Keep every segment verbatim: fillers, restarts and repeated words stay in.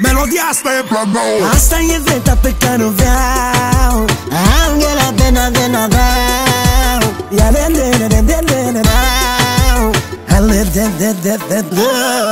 Melodia asta e planul. Asta e veta pe care o vreau. Angela Bena Bena Bau. Ia de de de de de de de Bau. Ale de de de de de.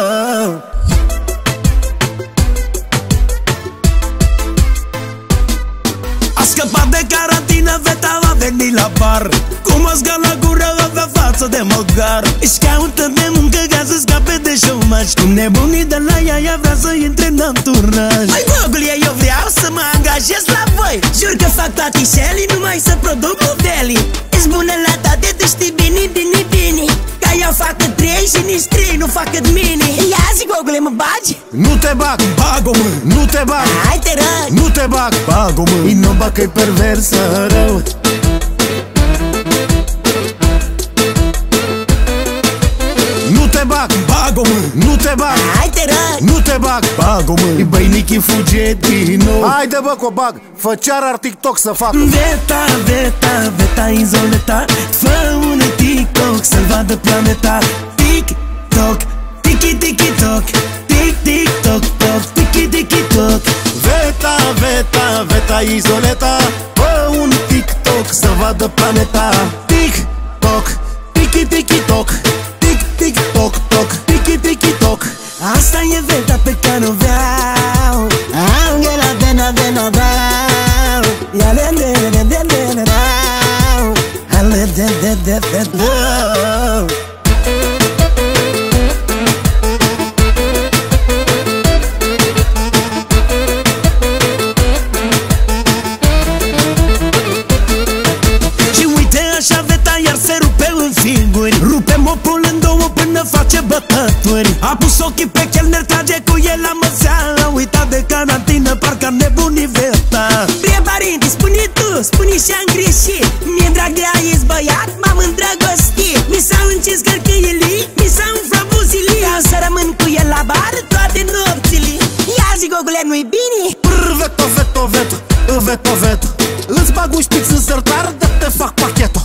A scăpat de carantină, veta va veni la bar. Cu măsga la gură, avea față de măgar. Își caută de muncă ca să scape de șomaj. Cum nebunii de la ea, ea vrea să intre în anturaj. Mai Google, eu vreau să mă angajez la voi. Jur că fac patișelii numai să produc modelii. Ești bună la toate, tu știi bine, bine, bine. Ca eu fac trei și nici trei nu fac cât mini. Ia zi Google, mă bagi? Nu te bag, bag-o mă, nu te bag. Hai te rog, nu te bag, bag-o mă. E nu bag că-i perversă rău. Nu te bag, bag-o mă, nu te bag. hai te rog, nu te bag, bag-o mă. E băinichi fuge din nou. Haide bă că o bag, fă cearar TikTok să fac. Veta, veta, veta izoleta. Fă un TikTok să-l vadă planeta. TikTok, tiki tiki tok. Tik tik tok tok, tiki tiki tok. Veta, veta, veta izoleta. Fă un TikTok să vadă planeta. TikTok, tiki tiki tok. Tik tik tok tok, tiki tiki tok. asta e veta pe care o vreau. Angela Bena Bena Bau. Ia de de de de de de Bau. Ale de de de de de. Rupe mopul în două până face bătături. A pus ochii pe chelner, trage cu el la măsea. A uitat de carantină, parcă am nebunit veta. Bine părinți, spune tu, spune și-am greșit. Mie dragă ești băiat, m-am îndrăgostit. Mi s-au încins cărcăielii, mi s-au umflat buzilii. Am să rămân cu el la bar toate nopțile. Ia zi Gogule, nu-i bine? Brr, veto, veto, veto, veto, veto. Îți bag un șpiț în sertar, de te fac pachetul.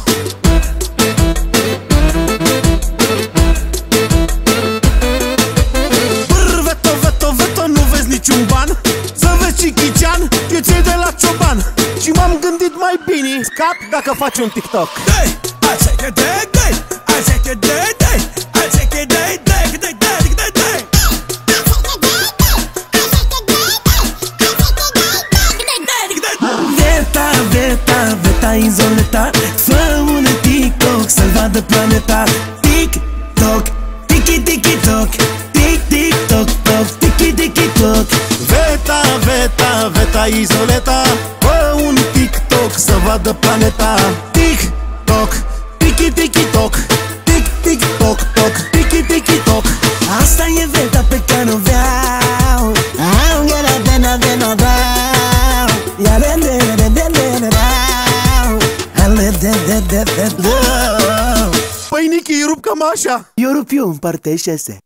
Eu ți-ai de la cioban și m-am gândit mai bine. Scap dacă faci un TikTok. Dai, I take it, dai, dai, I take it, dai, dai, I take it, dai, dai, dai, dai, dai, dai. Veta, veta, veta izoleta. Fă un TikTok să-l vadă planeta. TikTok, tiki tiki tok. Tik tik tok tok, tiki tiki tok. Veta, veta, veta izoleta. Fă un TikTok să vadă planeta. TikTok, tiki tiki tok. Tik tik tok tok, tiki tiki tok. asta e veta pe care o vreau. Angela Bena Bena Bau. Ia de de de de de de Bau. Ale de de de de de. Păi Nichi, rup cam așa. Eu rup eu în partea șase.